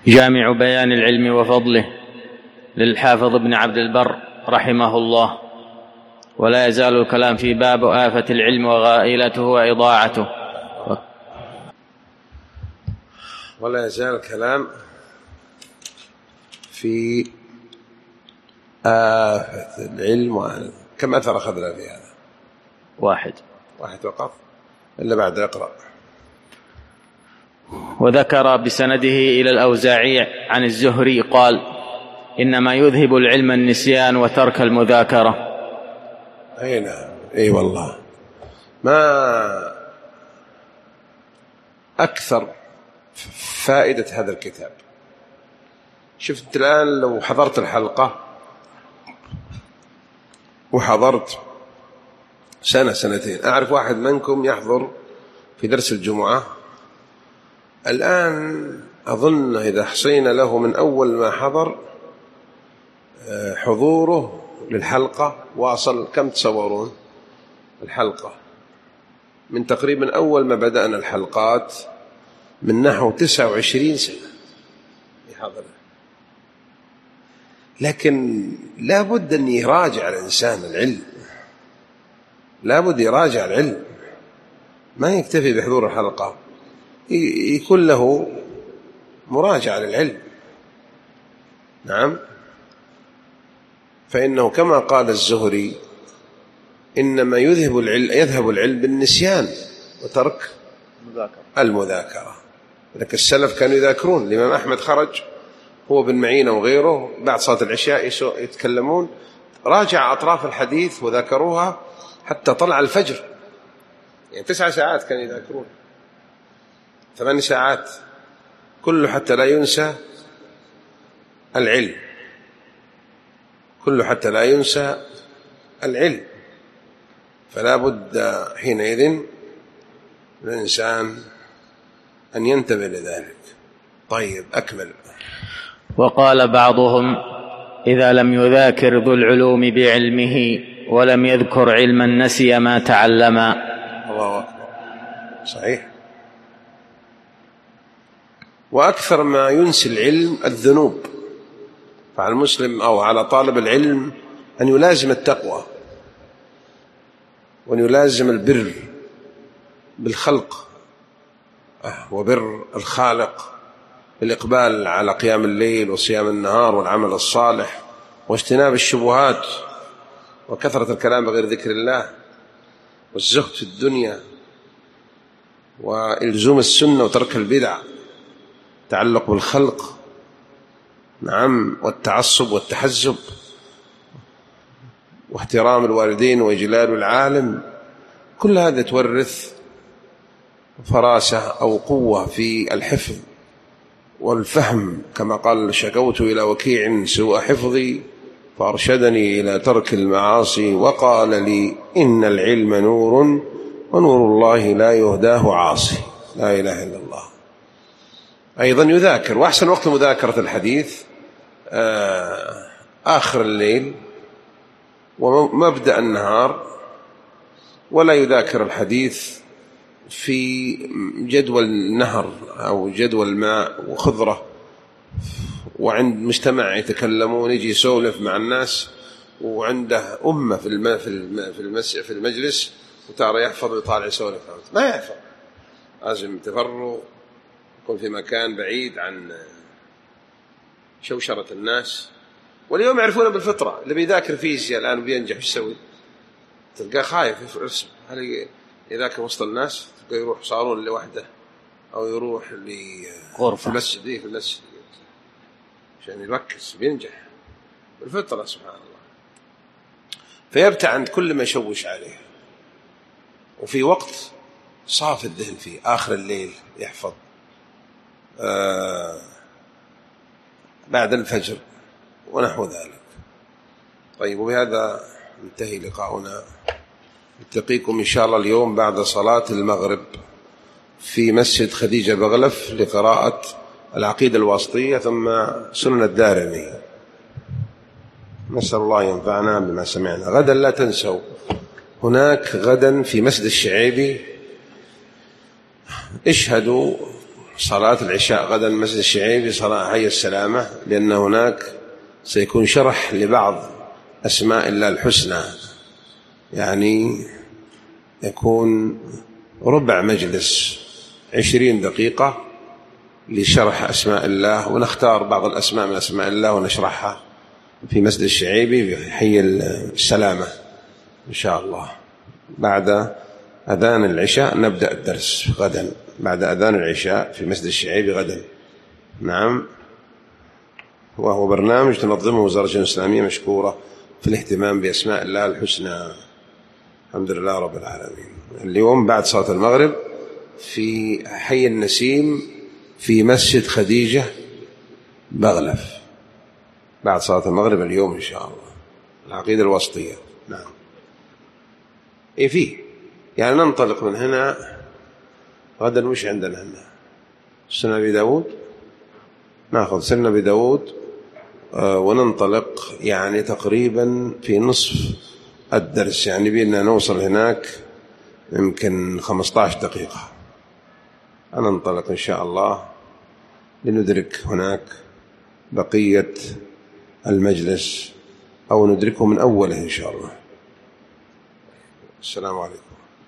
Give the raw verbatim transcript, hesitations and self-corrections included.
جامع بيان العلم وفضله للحافظ ابن عبد البر رحمه الله. ولا يزال الكلام في باب آفة العلم وغائلته وإضاعته. ولا يزال الكلام في آفة العلم وغائلته. كم أثر أخذنا في هذا؟ واحد واحد فقط، إلا بعد اقرأ. وذكر بسنده إلى الأوزاعي عن الزهري قال: إنما يذهب العلم النسيان وترك المذاكرة. أي نعم، أي والله. ما أكثر فائدة هذا الكتاب. شفت الآن لو حضرت الحلقة وحضرت سنة سنتين، أعرف واحد منكم يحضر في درس الجمعة الآن، أظن إذا حصينا له من أول ما حضر حضوره للحلقة واصل كم تصورون الحلقة؟ من تقريبا أول ما بدأنا الحلقات من نحو تسعة وعشرين سنة يحضر. لكن لا بد أن يراجع الإنسان العلم، لا بد يراجع العلم، ما يكتفي بحضور الحلقة، يكون له مراجعة للعلم. نعم، فإنه كما قال الزهري: إنما يذهب العلم يذهب العلم بالنسيان وترك المذاكرة. لكن السلف كانوا يذاكرون. الإمام أحمد خرج هو بن معين وغيره بعد صلاة العشاء يتكلمون، راجع أطراف الحديث وذاكروها حتى طلع الفجر، يعني تسع ساعات كانوا يذاكرون، ثمان ساعات، كله حتى لا ينسى العلم، كله حتى لا ينسى العلم. فلا بد حينئذ الإنسان أن ينتبه لذلك. طيب، أكمل. وقال بعضهم: إذا لم يذاكر ذو العلوم بعلمه ولم يذكر علما نسي ما تعلم. الله أكبر، صحيح. وأكثر ما ينسي العلم الذنوب. فعلى المسلم أو على طالب العلم أن يلازم التقوى، وأن يلازم البر بالخلق وبر الخالق، بالإقبال على قيام الليل وصيام النهار والعمل الصالح واجتناب الشبهات وكثرة الكلام بغير ذكر الله والزهد في الدنيا وإلزوم السنة وترك البدع، تعلق بالخلق، نعم، والتعصب والتحزب واحترام الوالدين وإجلال العالم. كل هذا تورث فراسة أو قوة في الحفظ والفهم، كما قال: شكوت إلى وكيع سوء حفظي فأرشدني إلى ترك المعاصي وقال لي إن العلم نور ونور الله لا يهداه عاصي. لا إله إلا الله. أيضا يذاكر، وأحسن وقت مذاكرة الحديث آخر الليل ومبدأ النهار، ولا يذاكر الحديث في جدول النهر أو جدول ماء وخضرة وعند مجتمع يتكلمون يجي يسولف مع الناس وعنده أمة في الم في الم في المس في المجلس وترى يحفظ ويطالع يسولف، ما يحفظ. لازم تفرغ، يكون في مكان بعيد عن شوشرة الناس. واليوم يعرفون بالفطرة، اللي بيذاكر فيزياء الآن بينجح ايش يسوي؟ تلقاه خايف يرسم، هل يذاكر وسط الناس؟ تلقاه يروح صالون لوحده أو يروح لغرفة المسجد في المسجد عشان يركز، بينجح بالفطرة سبحان الله. فيبتعد كل ما يشوش عليه، وفي وقت صاف الذهن فيه آخر الليل يحفظ آه بعد الفجر ونحو ذلك. طيب، وبهذا انتهي لقاؤنا. نلتقيكم إن شاء الله اليوم بعد صلاة المغرب في مسجد خديجة بغلف لقراءة العقيدة الواسطية ثم سنن الدارمي. نسأل الله ينفعنا بما سمعنا. غدا لا تنسوا، هناك غدا في مسجد الشعيبي اشهدوا صلاة العشاء غدا مسجد الشعيبي صلاة حي السلامة، لأن هناك سيكون شرح لبعض أسماء الله الحسنى، يعني يكون ربع مجلس عشرين دقيقة لشرح أسماء الله، ونختار بعض الأسماء من أسماء الله ونشرحها في مسجد الشعيبي في حي السلامة إن شاء الله. بعد أذان العشاء نبدأ الدرس غدا، بعد أذان العشاء في مسجد الشعيبي غدا. نعم، وهو برنامج تنظمه وزارة الشؤون الإسلامية مشكورة في الاهتمام بأسماء الله الحسنى. الحمد لله رب العالمين. اليوم بعد صلاة المغرب في حي النسيم في مسجد خديجة بغلف، بعد صلاة المغرب اليوم إن شاء الله، العقيدة الوسطية. نعم، إيه فيه يعني ننطلق من هنا غدا. وش عندنا هنا؟ سنة أبي داود، نأخذ سنة أبي داود آه وننطلق يعني تقريبا في نصف الدرس، يعني بينا نوصل هناك يمكن خمسة عشر دقيقة. ننطلق إن شاء الله لندرك هناك بقية المجلس أو ندركه من أوله إن شاء الله. السلام عليكم.